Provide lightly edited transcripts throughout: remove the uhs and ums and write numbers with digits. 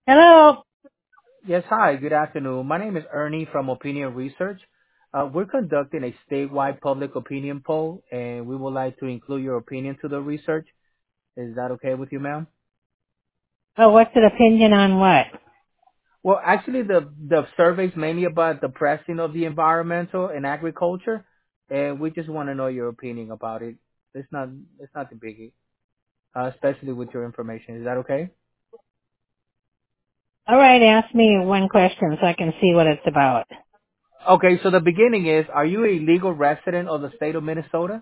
Hello. Yes, hi, good afternoon. My name is Ernie from Opinion Research. We're conducting a statewide public opinion poll, and we would like to include your opinion to the research. Is that okay with you, ma'am? Oh, what's an opinion on what? Well, actually, the survey is mainly about the pressing of the environmental and agriculture, and we just want to know your opinion about it. It's not it's nothing biggie, especially with your information. Is that okay? All right, ask me one question so I can see what it's about. Okay, so the beginning is: are you a legal resident of the state of Minnesota?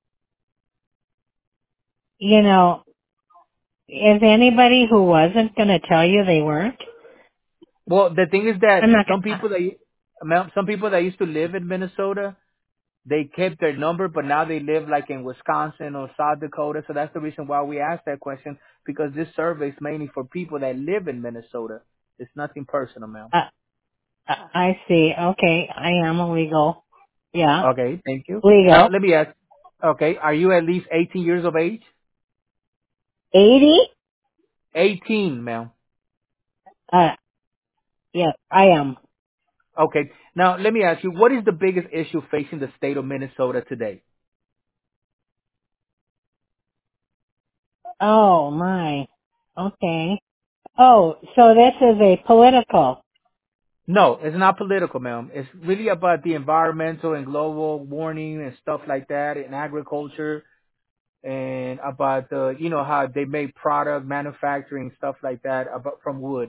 You know, is anybody who wasn't going to tell you they weren't? Well, the thing is that I'm not some going to. people that ma'am, some people that used to live in Minnesota, they kept their number, but now they live like in Wisconsin or South Dakota. So that's the reason why we asked that question, because this survey is mainly for people that live in Minnesota. It's nothing personal, ma'am. I see. Okay, I am illegal. Yeah, Okay, thank you. Now legal. let me ask. Okay, are you at least 18 years of age? 80? 18, ma'am. Uh, yeah, I am. Okay. Now let me ask you, what is the biggest issue facing the state of Minnesota today? Oh my. Okay. Oh, so this is a political. No, it's not political, ma'am. It's really about the environmental and global warming and stuff like that, and agriculture, and about the, how they make product manufacturing stuff like that about from wood.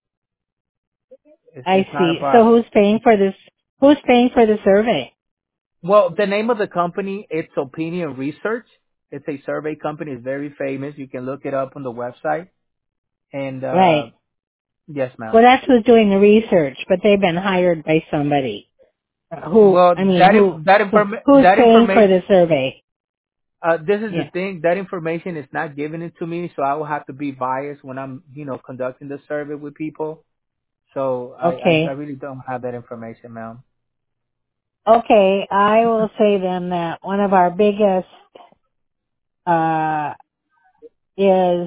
I It's not see. about. So who's paying for this? Who's paying for the survey? Well, the name of the company, it's Opinion Research. It's a survey company. It's very famous. You can look it up on the website. And Right. yes, ma'am. Well, that's who's doing the research, but they've been hired by somebody. Who, Well, I mean, who's that paying for information. the survey? This is the Yeah. thing. That information is not given it to me, so I will have to be biased when I'm, conducting the survey with people. So I Okay. really don't have that information, ma'am. Okay, I will say then that one of our biggest, uh, is,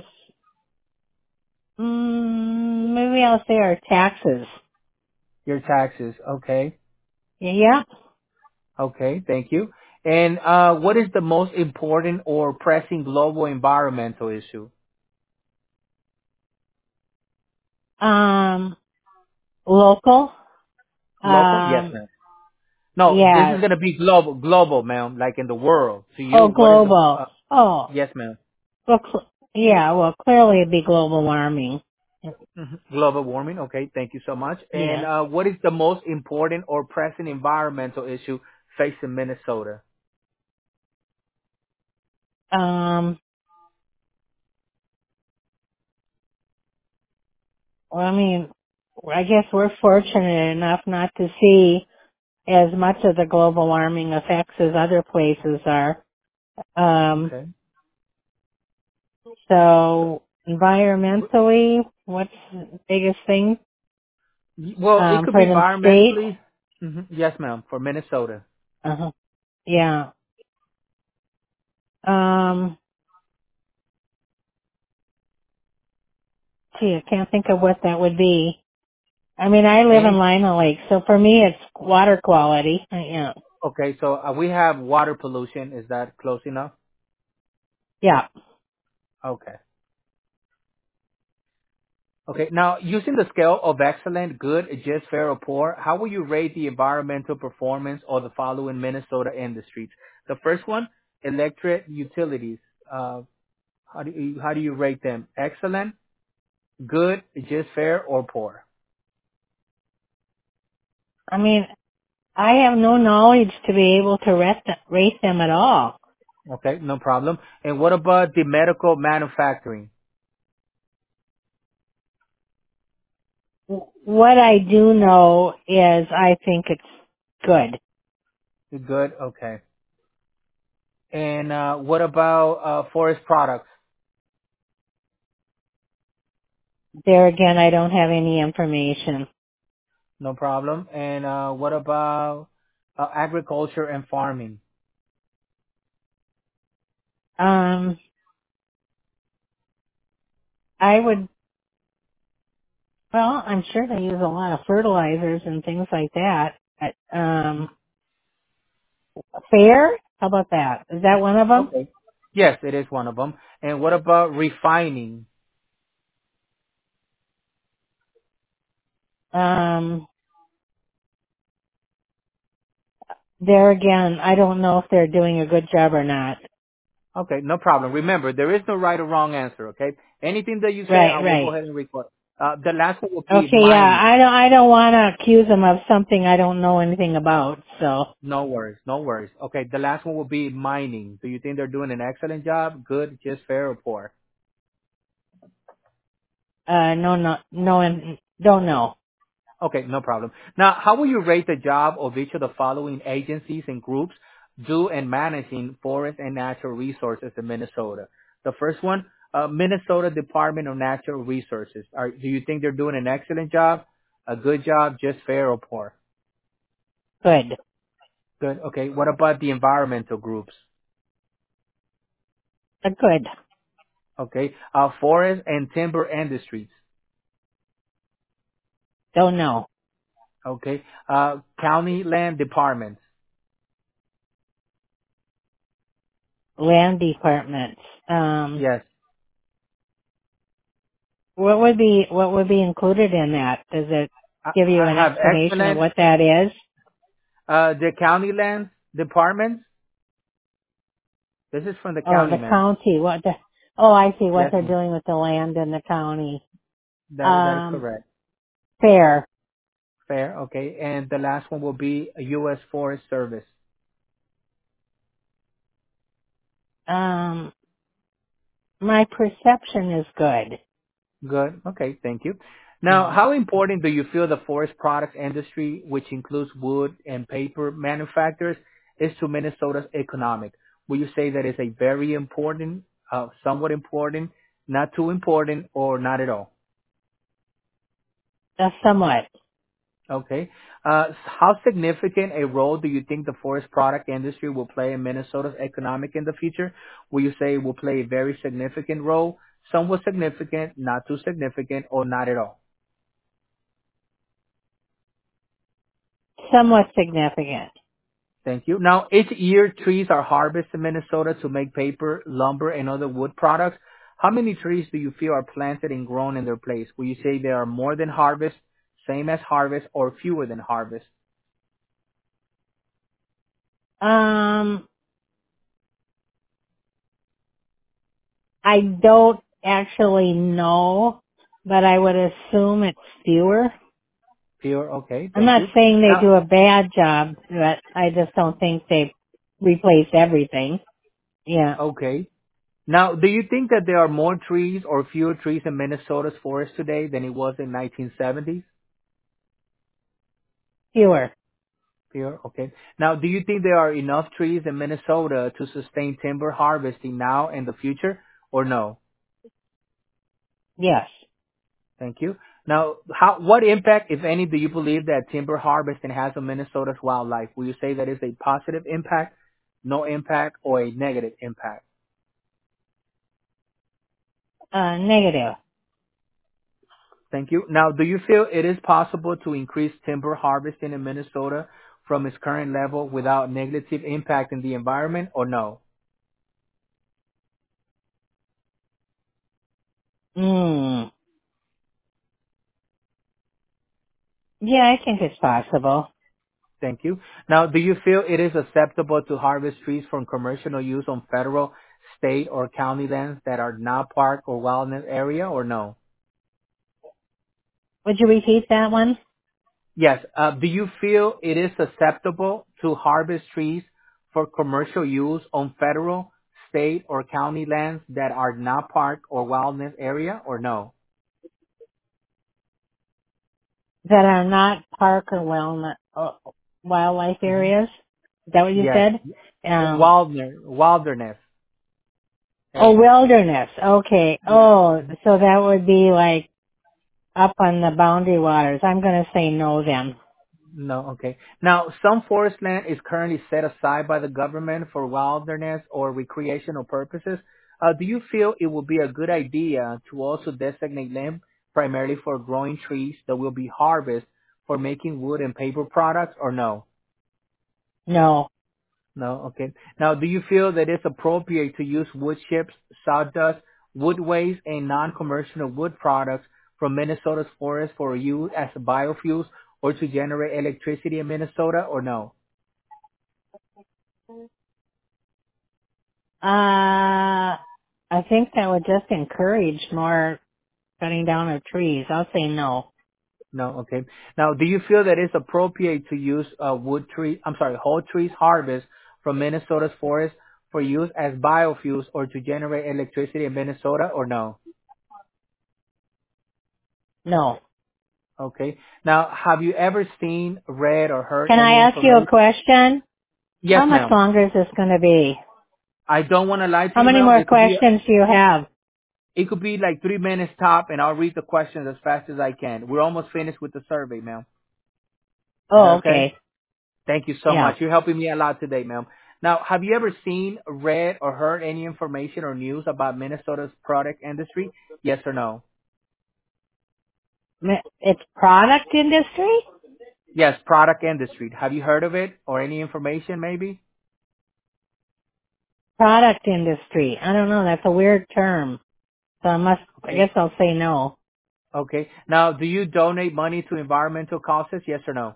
maybe I'll say our taxes. Your taxes, okay, Yeah. okay, thank you. And what is the most important or pressing global environmental issue? Um, local. Local? Yes, Um, ma'am. No, this yeah. is gonna be global, ma'am, like in the world. To you, Oh, what is the? global. Oh, Yes, ma'am. well, yeah, well, clearly it'd be global warming. Global warming. Okay, thank you so much. And Yeah. what is the most important or pressing environmental issue facing Minnesota? Um, well, I mean, I guess we're fortunate enough not to see as much of the global warming effects as other places are. Um, Okay. So, so environmentally, what's the biggest thing well, it could for be the state? environmentally. Yes, ma'am, for Minnesota. Uh-huh. Yeah. Um, gee, I can't think of what that would be. I mean, I live in Any? Lima Lake, so for me, it's water quality. Yeah. Okay, so we have water pollution. Is that close enough? Yeah. Okay. Okay. Now, using the scale of excellent, good, just, fair, or poor, how will you rate the environmental performance of the following Minnesota industries? The first one, electric utilities. How do you rate them? Excellent, good, just, fair, or poor? I mean, I have no knowledge to be able to rate them at all. Okay, no problem. And what about the medical manufacturing? What I do know is I think it's good. Good. Okay. And what about forest products? There again, I don't have any information. No problem. And what about agriculture and farming? Um, I would Well, I'm sure they use a lot of fertilizers and things like that. Fair? How about that? Is that one of them? Okay. Yes, it is one of them. And what about refining? Um, there again, I don't know if they're doing a good job or not. Okay, no problem. Remember, there is no right or wrong answer, okay? Anything that you say, I Right, will go right. ahead and record. The last one will be Okay, yeah, mining. I don't want to accuse them of something I don't know anything about, so, No worries, no worries. Okay, the last one will be mining. Do you think they're doing an excellent job? Good, just fair or poor? no, no, no, and don't know. Okay, no problem. Now, how will you rate the job of each of the following agencies and groups do in managing forest and natural resources in Minnesota? The first one, Minnesota Department of Natural Resources. Do you think they're doing an excellent job, a good job, just fair or poor? Good. Good. Okay. What about the environmental groups? Good. Okay. Forest and timber industries. Don't know. Okay. County land departments. Land departments. Yes. What would be included in that? Does it give you I an have explanation of excellent. what that is? The county land departments. This is from the Oh, county, the man. county. Oh, I see what Yes, they're ma'am. doing with the land in the county. That is correct. Fair. Fair. Okay. And the last one will be a U.S. Forest Service. Um, my perception is good. Good. Okay. Thank you. Now, Mm. how important do you feel the forest products industry, which includes wood and paper manufacturers, is to Minnesota's economic? Will you say that it's a very important, somewhat important, not too important, or not at all? Somewhat. Okay. How significant a role do you think the forest product industry will play in Minnesota's economic in the future? Will you say it will play a very significant role, somewhat significant, not too significant, or not at all? Somewhat significant. Thank you. Now, each year trees are harvested in Minnesota to make paper, lumber, and other wood products. How many trees do you feel are planted and grown in their place? Will you say there are more than harvest, same as harvest, or fewer than harvest? Um, I don't actually know, but I would assume it's fewer. Fewer. Okay. I'm Thank not you. saying they Now, do a bad job, but I just don't think they replace everything. Yeah, okay. Now, do you think that there are more trees or fewer trees in Minnesota's forest today than it was in 1970s? fewer. Fewer, okay. Now, do you think there are enough trees in Minnesota to sustain timber harvesting now and the future, or no? Yes. Thank you. Now, what impact, if any, do you believe that timber harvesting has on Minnesota's wildlife? Will you say that is a positive impact, no impact, or a negative impact? Negative. Thank you. Now, do you feel it is possible to increase timber harvesting in Minnesota from its current level without negative impact in the environment, or no? Mm. Yeah, I think it's possible. Thank you. Now, do you feel it is acceptable to harvest trees from commercial use on federal, state, or county lands that are not park or wilderness area, or no? Would you repeat that one? Yes. Do you feel it is acceptable to harvest trees for commercial use on federal, state, or county lands that are not park or wilderness area, or no? That are not park or wildlife hmm areas? Is that what you Yes. said? Wilderness Oh, area. wilderness. Okay. Yes. Oh, so that would be like up on the boundary waters. I'm going to say no then. No, okay. Now, some forest land is currently set aside by the government for wilderness or recreational purposes. Do you feel it would be a good idea to also designate primarily for growing trees that will be harvested for making wood and paper products, or no? No. No? Okay. Now, do you feel that it's appropriate to use wood chips, sawdust, wood waste, and non-commercial wood products from Minnesota's forest for use as biofuels or to generate electricity in Minnesota, or no? I think that would just encourage more cutting down of trees. I'll say no. No, okay. Now, do you feel that it's appropriate to use whole trees harvest from Minnesota's forest for use as biofuels or to generate electricity in Minnesota, or no? No. Okay. Now, have you ever seen, read, or heard Can any I ask you a information? question? Yes, How much ma'am. longer is this going to be? I don't want to lie to How you, many ma'am. more questions do you have? It could be like 3 minutes top, and I'll read the questions as fast as I can. We're almost finished with the survey, ma'am. Is that Oh, okay? okay. Thank you so Yeah. much. You're helping me a lot today, ma'am. Now, have you ever seen, read, or heard any information or news about Minnesota's product industry? Yes or no? It's product industry? Yes, product industry. Have you heard of it or any information maybe? Product industry. I don't know. That's a weird term. So I Okay. guess I'll say no. Okay. Now, do you donate money to environmental causes? Yes or no?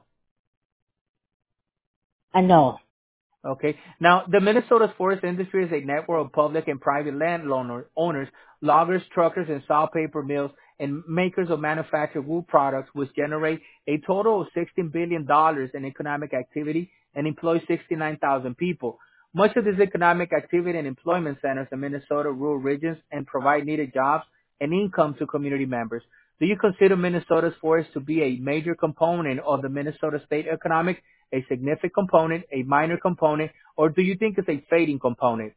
No. Okay. Now, the Minnesota's forest industry is a network of public and private owners, loggers, truckers, and saw paper mills, and makers of manufactured wood products, which generate a total of $16 billion dollars in economic activity and employ 69,000 people. Much of this economic activity and employment centers in Minnesota rural regions and provide needed jobs and income to community members. Do you consider Minnesota's forest to be a major component of the Minnesota state economic, a significant component, a minor component, or do you think it's a fading component?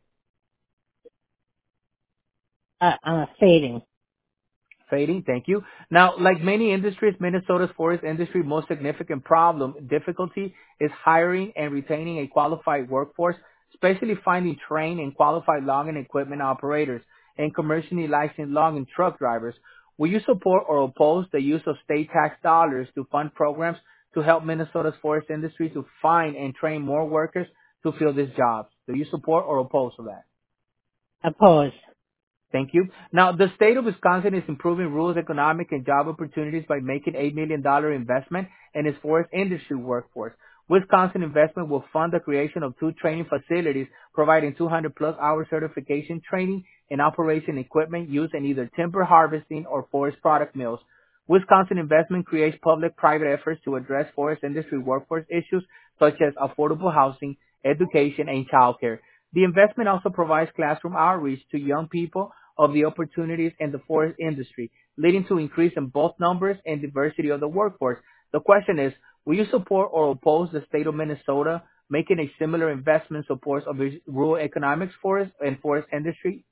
Fading. Fading, thank you. Now, like many industries, Minnesota's forest industry most significant difficulty is hiring and retaining a qualified workforce, especially finding trained and qualified logging equipment operators and commercially licensed logging truck drivers. Will you support or oppose the use of state tax dollars to fund programs to help Minnesota's forest industry to find and train more workers to fill these jobs? Do you support or oppose to that? Opposed. Thank you. Now, the state of Wisconsin is improving rural economic and job opportunities by making $8 million investment in its forest industry workforce. Wisconsin investment will fund the creation of 2 training facilities, providing 200 plus hour certification training and operation equipment used in either timber harvesting or forest product mills. Wisconsin investment creates public-private efforts to address forest industry workforce issues such as affordable housing, education, and childcare. The investment also provides classroom outreach to young people of the opportunities in the forest industry, leading to increase in both numbers and diversity of the workforce. The question is, will you support or oppose the state of Minnesota making a similar investment support of its rural economics forest and forest industry?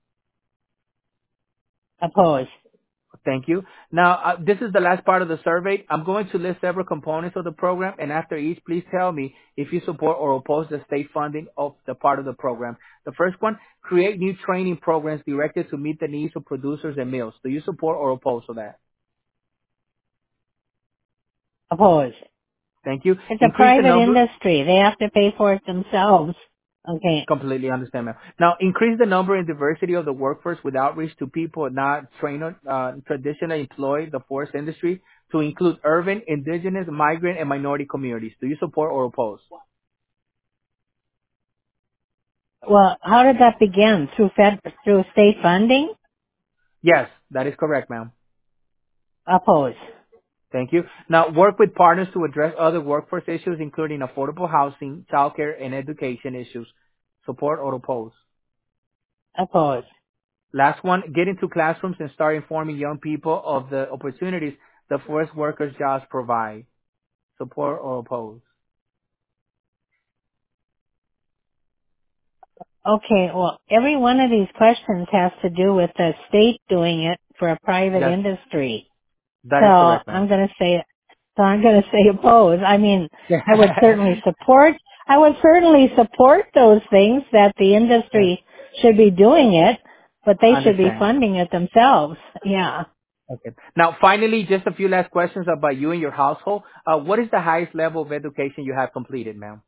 Opposed. Thank you. Now, this is the last part of the survey. I'm going to list several components of the program, and after each, please tell me if you support or oppose the state funding of the part of the program. The first one, create new training programs directed to meet the needs of producers and mills. Do you support or oppose to that? Opposed. Thank you. It's a Increase the private number. industry. They have to pay for it themselves. Okay. Completely understand, ma'am. Now, increase the number and diversity of the workforce with outreach to people not trained on traditionally employed the forest industry to include urban, indigenous, migrant, and minority communities. Do you support or oppose? Well, how did that begin? Through state funding? Yes, that is correct, ma'am. Opposed. Thank you. Now, work with partners to address other workforce issues, including affordable housing, childcare, and education issues. Support or oppose? Opposed. Last one, get into classrooms and start informing young people of the opportunities the forest workers' jobs provide. Support or oppose? Okay, well, every one of these questions has to do with the state doing it for a private Yes, industry. that So is correct, ma'am. I'm gonna say oppose. I mean, I would certainly support those things that the Yes, industry should be doing it, but they should be understand. funding it themselves. Yeah. Okay. Now, finally, just a few last questions about you and your household. What is the highest level of education you have completed, ma'am?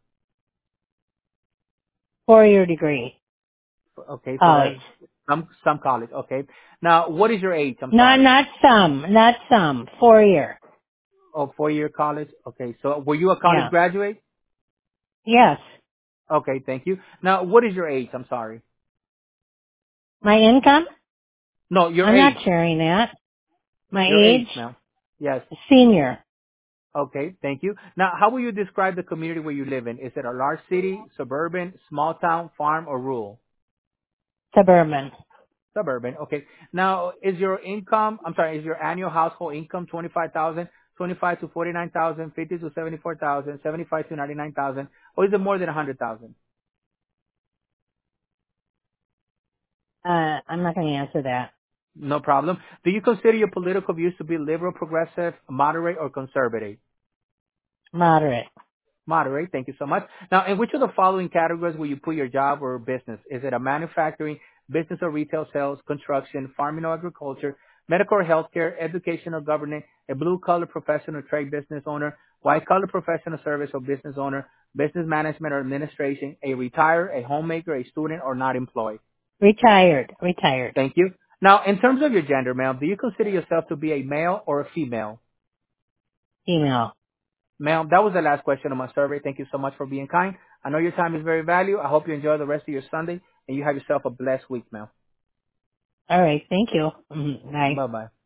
4-year degree, Okay, so college. that's some college. Okay. Now, what is your age? I'm Not, sorry. not some, 4-year. Oh, 4-year college. Okay. So, were you a college Yeah. graduate? Yes. Okay, thank you. Now, what is your age? I'm sorry. My income? No, your I'm not age. sharing that. My Your age, age? ma'am. Yes. Senior. Okay, thank you. Now, how will you describe the community where you live in? Is it a large city, suburban, small town, farm, or rural? Suburban. Suburban. Okay. Now, is your income, I'm sorry, is your annual household income 25,000, 25 to 49,000, 50 to 74,000, 75 to 99,000, or is it more than 100,000? I'm not going to answer that. No problem. Do you consider your political views to be liberal, progressive, moderate, or conservative? Moderate. Moderate. Thank you so much. Now, in which of the following categories will you put your job or business? Is it a manufacturing, business or retail sales, construction, farming or agriculture, medical or healthcare, education or government, a blue collar professional trade business owner, white collar professional service or business owner, business management or administration, a retired, a homemaker, a student, or not employed? Retired. Retired. Thank you. Now, in terms of your gender, ma'am, do you consider yourself to be a male or a female? Female. Ma'am, that was the last question on my survey. Thank you so much for being kind. I know your time is very valuable. I hope you enjoy the rest of your Sunday and you have yourself a blessed week, ma'am. All right. Thank you. Mhm. Bye. Bye bye.